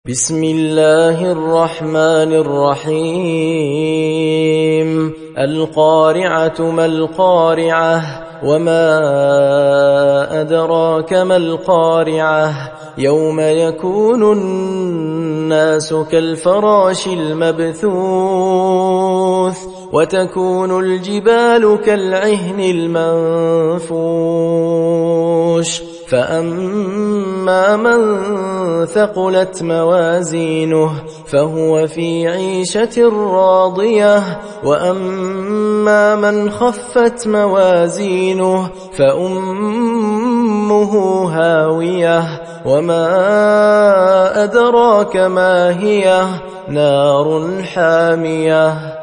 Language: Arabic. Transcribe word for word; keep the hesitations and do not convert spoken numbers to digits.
بسم الله الرحمن الرحيم القارعة ما القارعة وما أدراك ما القارعة يوم يكون الناس كالفراش المبثوث وتكون الجبال كالعهن المنفوش فأما من ثقلت موازينه فهو في عيشة راضية وأما من خفت موازينه فأمه هاوية وما أدراك ما هي نار حامية.